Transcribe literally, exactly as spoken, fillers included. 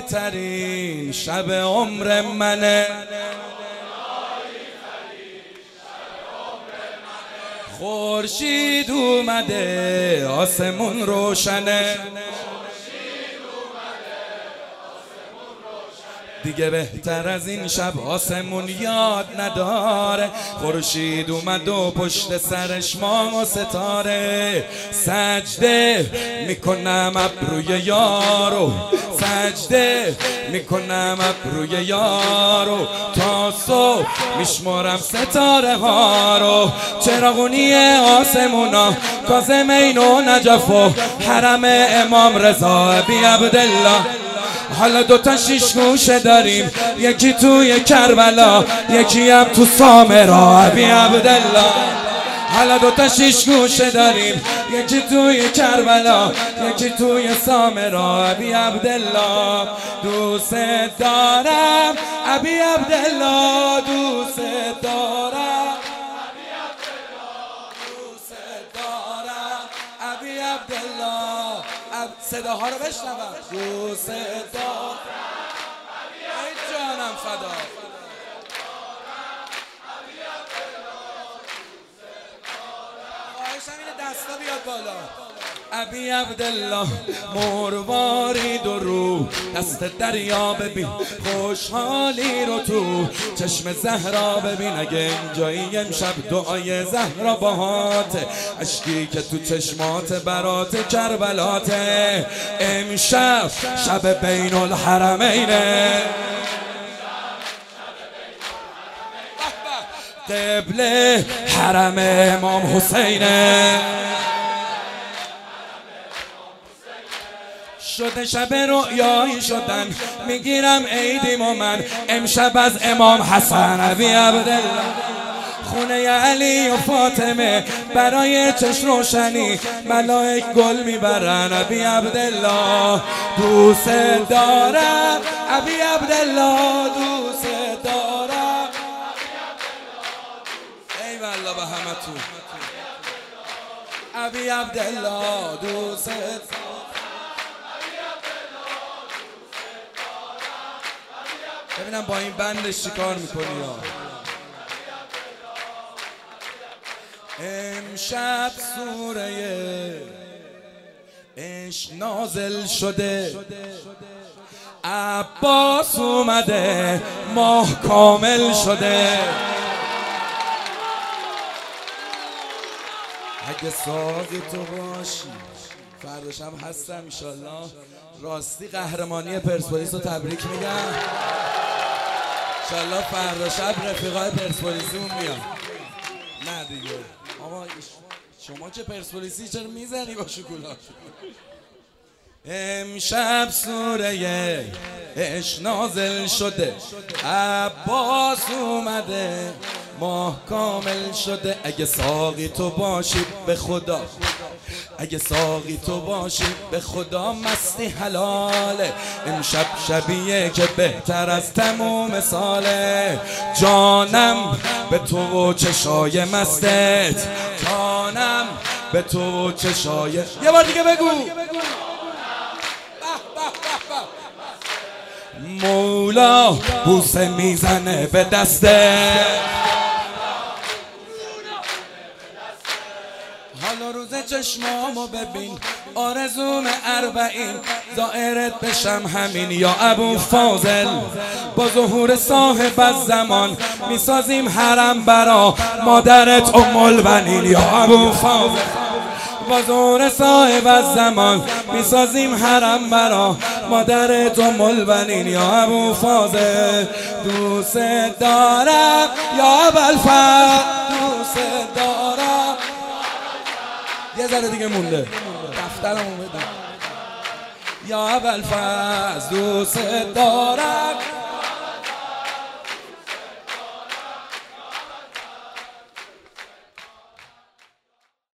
بهترین شب عمر منه، خورشید اومده آسمون روشنه، دیگه بهتر از این شب آسمون یاد نداره. خورشید اومد و پشت سرش ماه و ستاره. سجده میکنم ابروی یارو، سجده میکنم ابروی یارو، تا صبح میشمارم ستاره ها رو. چراغونی آسمونا کاظمین و نجف و حرم امام رضا ابی عبدالله. حالا دوتا شیش گوشه داریم، یکی توی کربلا یکی هم تو سامرا ابی عبدالله. حالا دوتا شیش گوشه داریم، یکی توی کربلا یکی توی سامرا ابی عبدالله. دوست دارم ابی عبدالله، دوست دارم دوست دارم ابی عبدالله. صداها رو بشنوم. دوست دارم ای جانم فدا، خواهشم اینه دستا بیاد بالا. ابی عبدالله مروارید و رو دست دریا ببین، خوشحالی رو تو چشم زهرا ببین. اگه اینجایی امشب دعای زهرا باهاته، اشکی که تو چشمات برات کربلاته. امشب شب بین الحرمینه، قبله حرم امام حسینه. شده شب رؤیایی شدن، میگیرم عیدیم و من امشب از امام حسن ابی عبدالله. خونه علی و فاطمه برای چشم روشنی ملائک گل میبرن ابی عبدالله. دوست دارم ابی عبدالله، دوست دارم ای والله به همتون ابی عبدالله. دوست ببینم با این بندش چیکار میکنی یا. امشب سوره عشق نازل شده، عباس اومده ماه کامل شده. اگه ساقی تو باشی فردا شب هستم انشالله. راستی قهرمانی پرسپولیس رو تبریک میگم، انشالله فردا شب رفیقای پرسپولیسیمون میان. نه دیگه آقا شما که پرسپولیسی چرا میزنی با شکلات؟ امشب سوره عشق نازل شده، عباس اومده ماه کامل شده. اگه ساقی تو باشی به خدا، اگه ساقی تو باشی به خدا مستی حلاله. امشب شبیه که بهتر از تموم ساله. جانم به تو و چشای مستت، جانم به تو و چشای. یه بار دیگه بگو. مولا بوسه میزنه به دسته، حالا روز چشمامو ببین آرزوم اربعین زائرت بشم همین یا ابو فاضل. با ظهور صاحب الزمان میسازیم حرم برا مادرت ام البنین یا ابو فاضل. با ظهور صاحب الزمان میسازیم حرم برا مادرت ام البنین یا ابو فاضل. دوست دارم یا ابوالفضل، دوست دارم. یه ذره دیگه مونده دفترمو بدم. یا ابوالفضل دوست دارم.